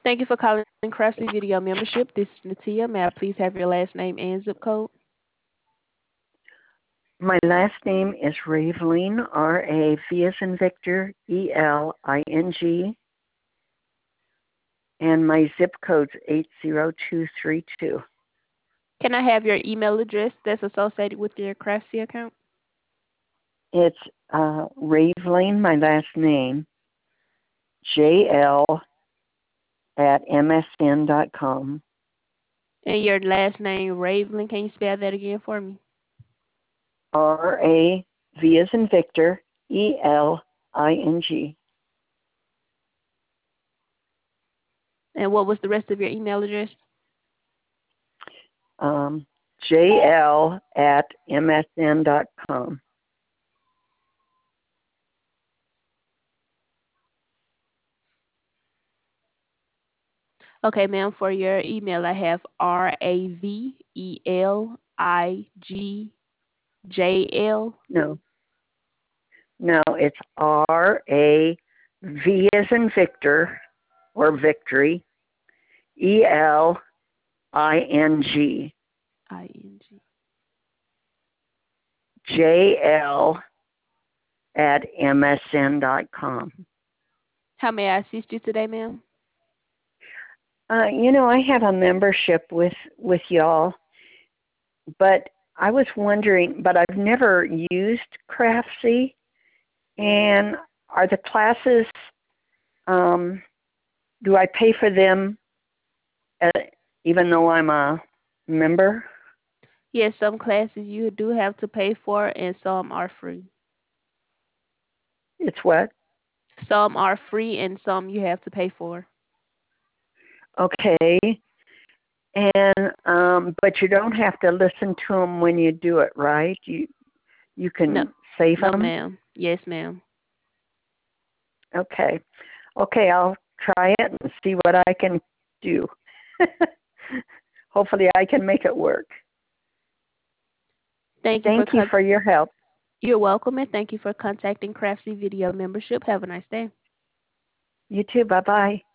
Thank you for calling Craftsy Video Membership. This is Natia. May I please have your last name and zip code? My last name is Raveling, R-A-V as in Victor, E-L-I-N-G, and my zip code's 80232. Can I have your email address that's associated with your Craftsy account? It's Raveling, my last name, JL at msn.com. And your last name, Raveling. Can you spell that again for me? R-A-V as in Victor, E-L-I-N-G. And what was the rest of your email address? JL at msn.com. Okay, ma'am. For your email, I have RAVELIGJL. No, it's R-A-V as in Victor, or Victory, E-L-I-N-G, I-N-G. JL at msn.com. How may I assist you today, ma'am? I have a membership with y'all, but I was wondering, but I've never used Craftsy, and are the classes, do I pay for them even though I'm a member? Yes, some classes you do have to pay for, and some are free. It's what? Some are free, and some you have to pay for. Okay. And but you don't have to listen to them when you do it, right? You No, can save no, them. ma'am. Yes, ma'am. Okay. Okay, I'll try it and see what I can do. Hopefully, I can make it work. Thank you Thank you for your help. You're welcome, and thank you for contacting Craftsy Video Membership. Have a nice day. You too. Bye bye.